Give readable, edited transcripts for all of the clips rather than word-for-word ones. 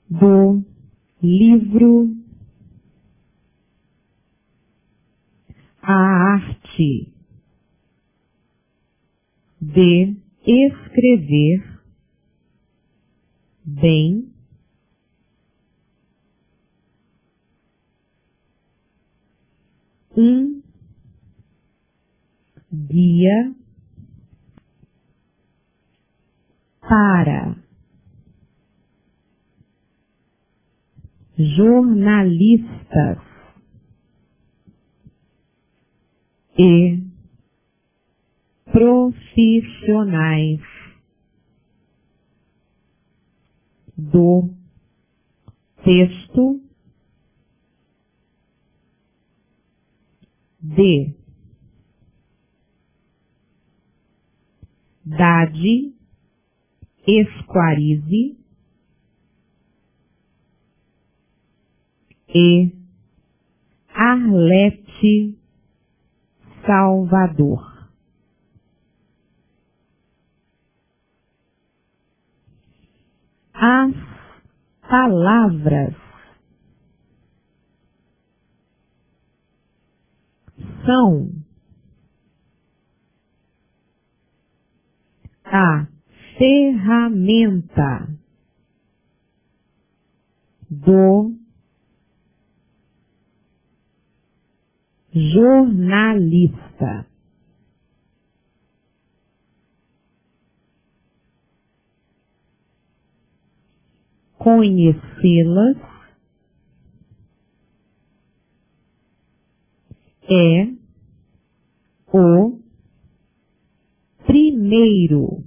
do livro A Arte de Escrever Bem, um guia para jornalistas e profissionais do texto de Dade Esquarize e Arlete Salvador. As palavras são a ferramenta do jornalista. Conhecê-las é o primeiro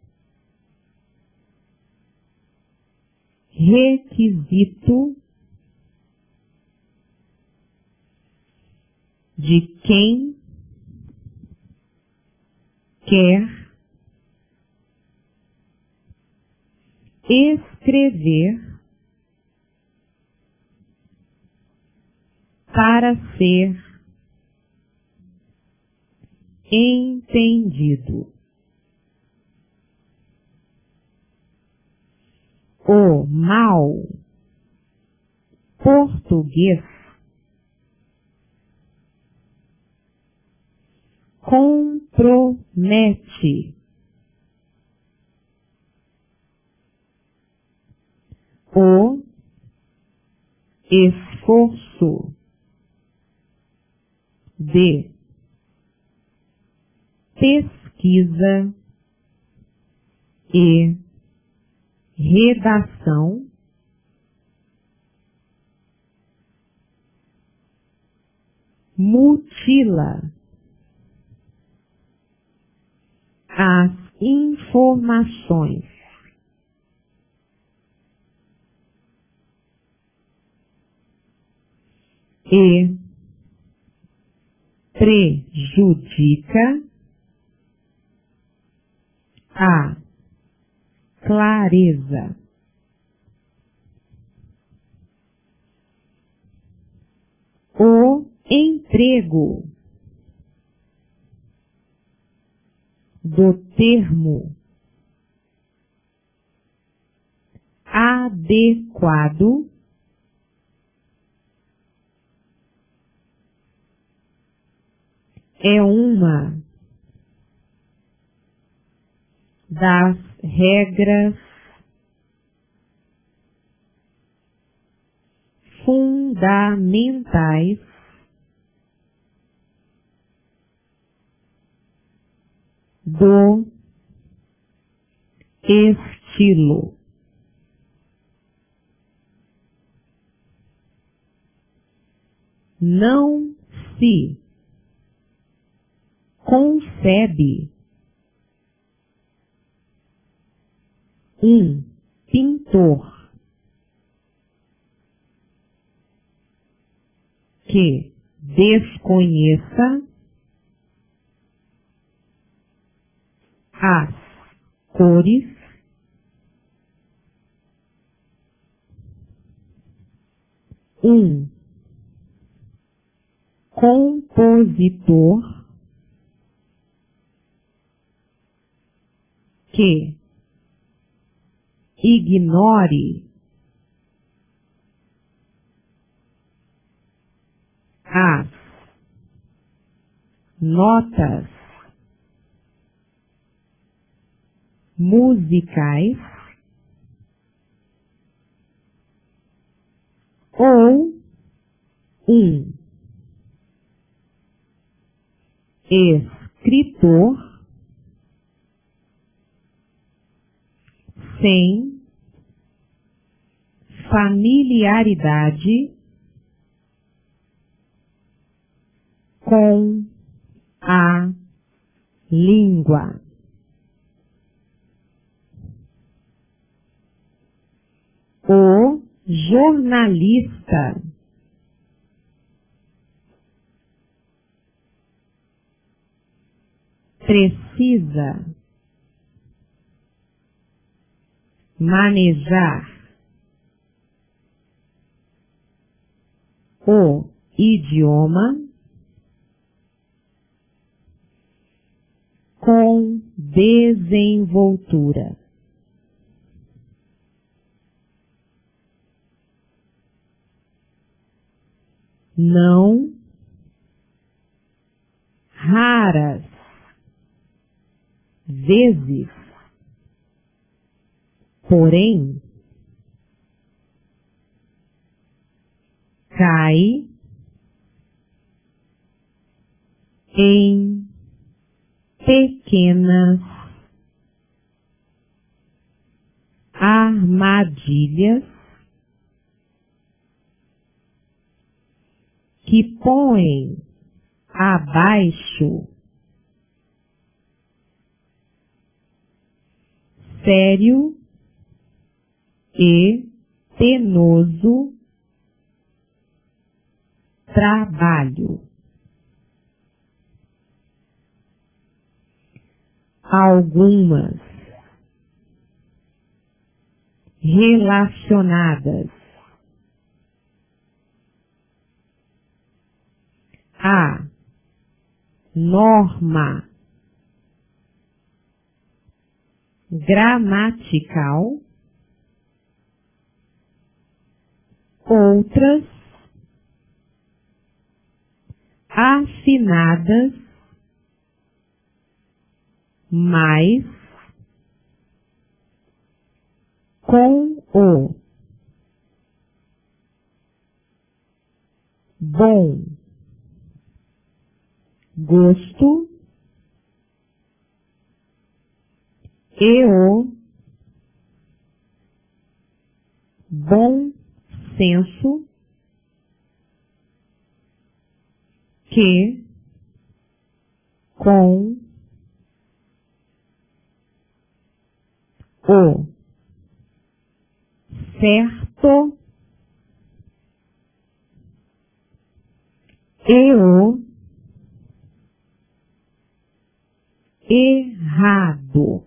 requisito de quem quer escrever para ser entendido. O mau português compromete o esforço de pesquisa e redação mutila as informações e prejudica a clareza. O emprego do termo adequado é uma das regras fundamentais do estilo. Não se concebe um pintor que desconheça as cores, um compositor que ignore as notas musicais ou um escritor sem familiaridade com a língua. O jornalista precisa manejar o idioma com desenvoltura. Não raras vezes, porém, cai em pequenas armadilhas que põem abaixo sério e penoso trabalho. Algumas relacionadas à norma gramatical, outras afinadas mais com o bom gosto e o bom senso que com o certo e o errado